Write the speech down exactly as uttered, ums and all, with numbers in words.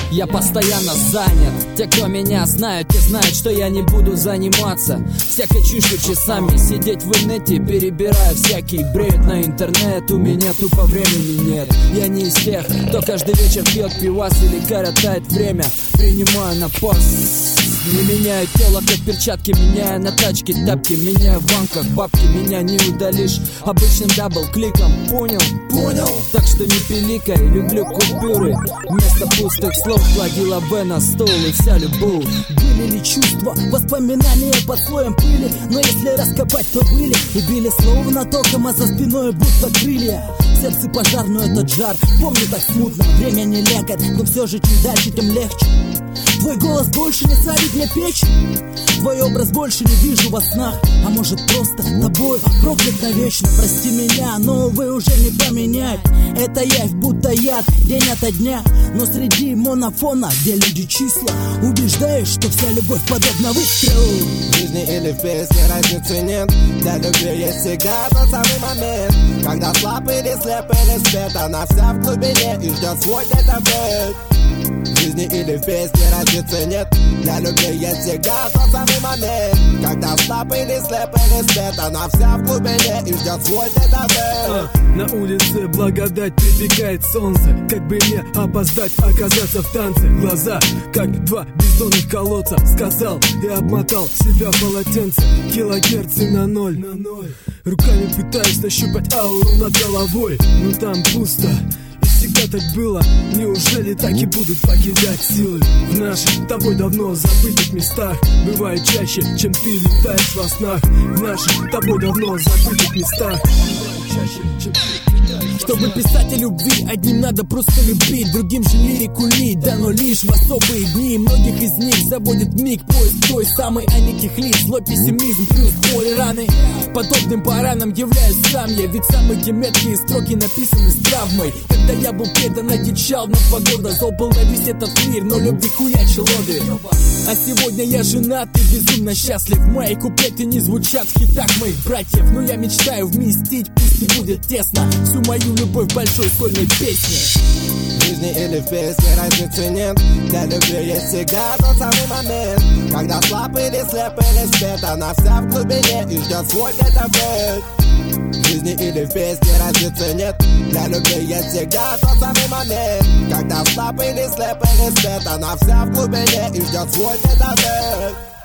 я постоянно занят. Те, кто меня знают, те знают, что я не буду заниматься всякой чушью часами. Сидеть в инете, перебирая всякий бред на интернет. У меня тупо времени нет. Я не из тех, кто каждый вечер пьет пивас или коротает время. Принимаю на пост. Не меняю тело, как перчатки, меняю на тачке тапки, меняю в банках бабки, меня не удалишь обычным дабл-кликом. Понял? Понял. Так что не пиликай, люблю купюры. Вместо пустых слов клади лаве на стол и вся любовь. Были ли чувства, воспоминания под слоем пыли? Но если раскопать, то были и били словно током, а за спиной будто крылья. В сердце пожар, но этот жар, помню так смутно. Время не лекарь, но все же чем дальше, тем легче. Твой голос больше не царит мне печень. Твой образ больше не вижу во снах. А может просто тобой проклят навечно. Прости меня, но увы уже не поменять. Это явь, будто яд, день ото дня. Но среди монофона, где люди числа, убеждаешь, что вся любовь подобна выстрелу. В жизни или в песне разницы нет. Для любви есть всегда тот самый момент, когда слаб или слеп или спет. Она вся в глубине и ждет свой ответ. В жизни или в песне разницы нет. Для любви есть всегда тот самый момент, когда слаб или слеп или спет. Она вся в глубине и ждет свой ответ. На улице благодать, припекает солнце. Как бы не опоздать, оказаться в танце. Глаза, как два бездонных колодца. Сказал и обмотал себя в полотенце. Килогерцы на ноль. Руками пытаюсь нащупать ауру над головой, но там пусто. Всегда так было, неужели так и будут покидать силы в наших тобой давно забытых местах? Бывает чаще, чем ты летаешь во снах. В наших тобой давно забытых местах. Бывает чаще, чем ты. Чтобы писать о любви, одним надо просто любить, другим же лирику лить. Да, но лишь в особые дни многих из них заводит миг поиск той самой, а неких лиц. Злой пессимизм плюс боль и раны. Подобным бараном являюсь сам я, ведь самые меткие строки написаны с травмой. Когда я был предан, одичал на два года, зол был на весь этот мир, но любви хуячил оды. А сегодня я женат и безумно счастлив. Мои куплеты не звучат в хитах моих братьев, но я мечтаю вместить, пусть не будет тесно, всю мою любовь в большой сольной песне. В жизни или в песне разницы нет. Для любви есть всегда тот самый момент, когда слаб или слеп или спет. Она вся в глубине и ждет свой ответ. В жизни или в песне разницы нет. Для любви есть всегда тот самый момент, когда слаб или слеп или спет. Она вся в глубине и ждет свой ответ.